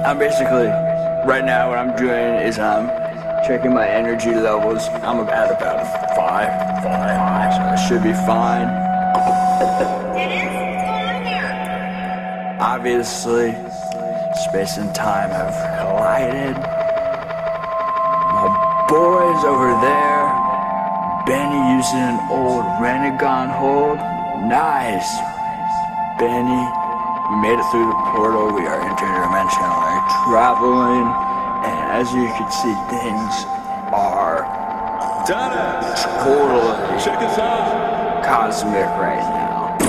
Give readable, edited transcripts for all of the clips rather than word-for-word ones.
I'm basically, right now what I'm doing is I'm checking my energy levels. I'm at about a 5, so I should be fine. Dennis, what's going on here? Obviously, space and time have collided. My boy's over there. Benny using an old Renegon hold. Nice. Benny, we made it through the portal. We are interdimensionally traveling. And as you can see, things are Dennis, totally check us out. cosmic right now.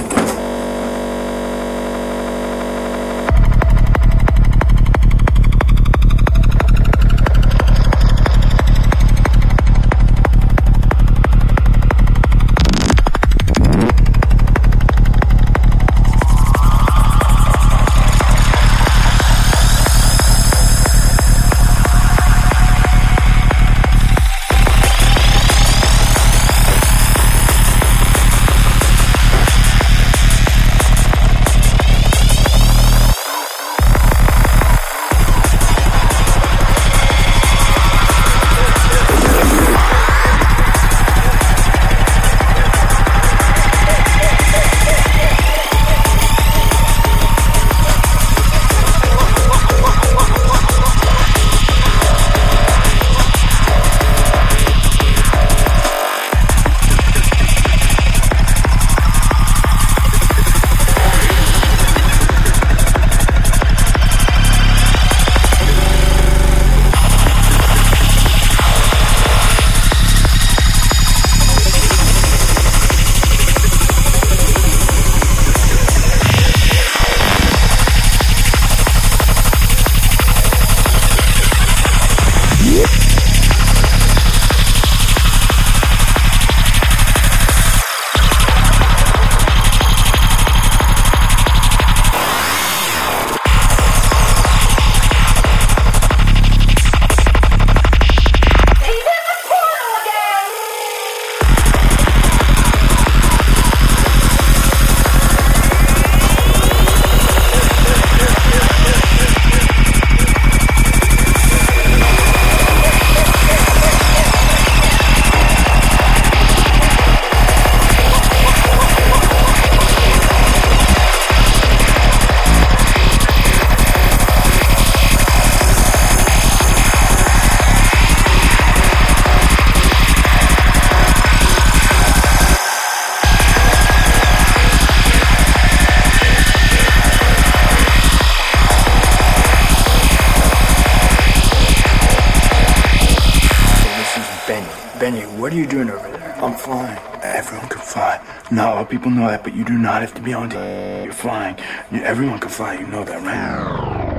Benny, what are you doing over there? I'm flying. Everyone can fly. Not a lot of people know that, but you do not have to be on You're flying. Everyone can fly. You know that, right?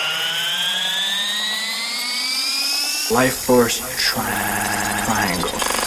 Life Force Triangle.